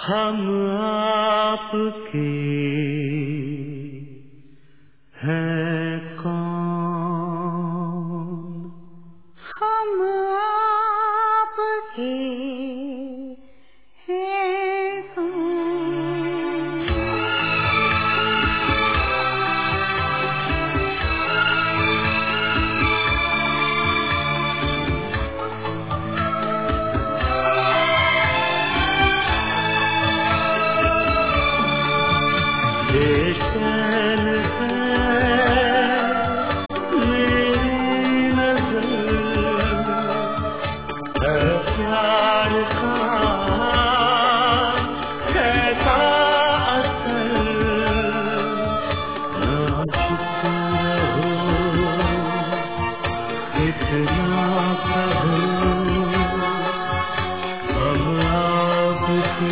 हम आपके हैं कौन, हम आपके हैं कौन। बेचैन है मेरी नजर, है प्यार का कैसा असर, ना चुप रहो इतना कहो, हम आपके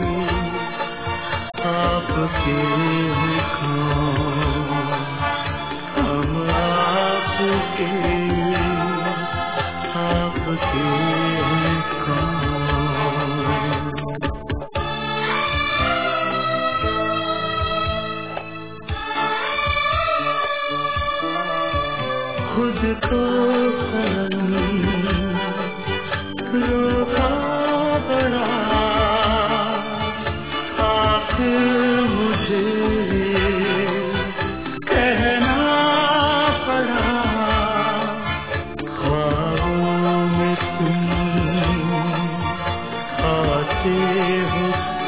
हैं कौन, हम आपके हैं कौन। खुद को रोका बड़ा, आखिर मुझे कहना पड़ा, ख्वाबों में तुम आते हो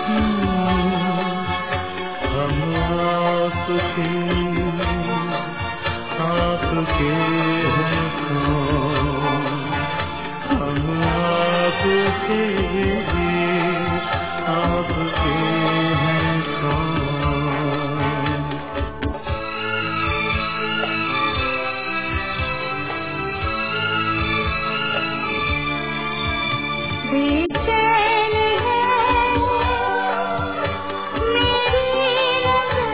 हम आपके हैं कौन, हम आपके हैं कौन। बेचैन है मेरी नजर,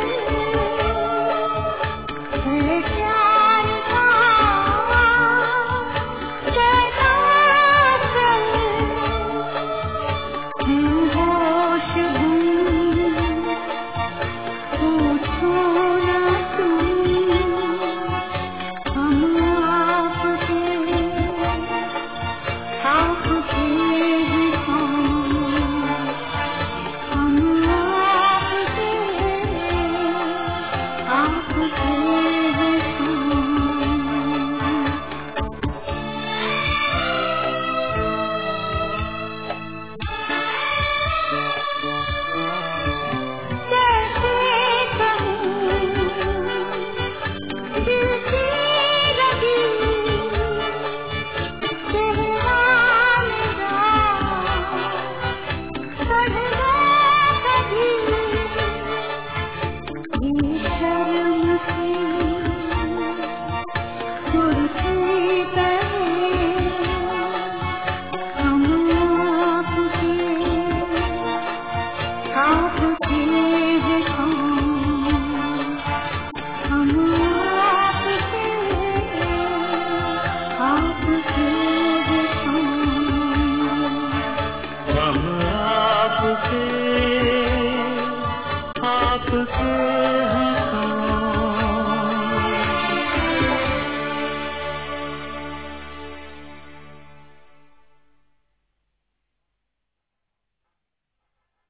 है प्यार का कैसा असर, हूँ होश गुम पूछो ना तुम, हम आपके हैं कौन, हम आपके हैं कौन। कैसे कहूँ दिल की लगी चेहरा मेरा, पढ़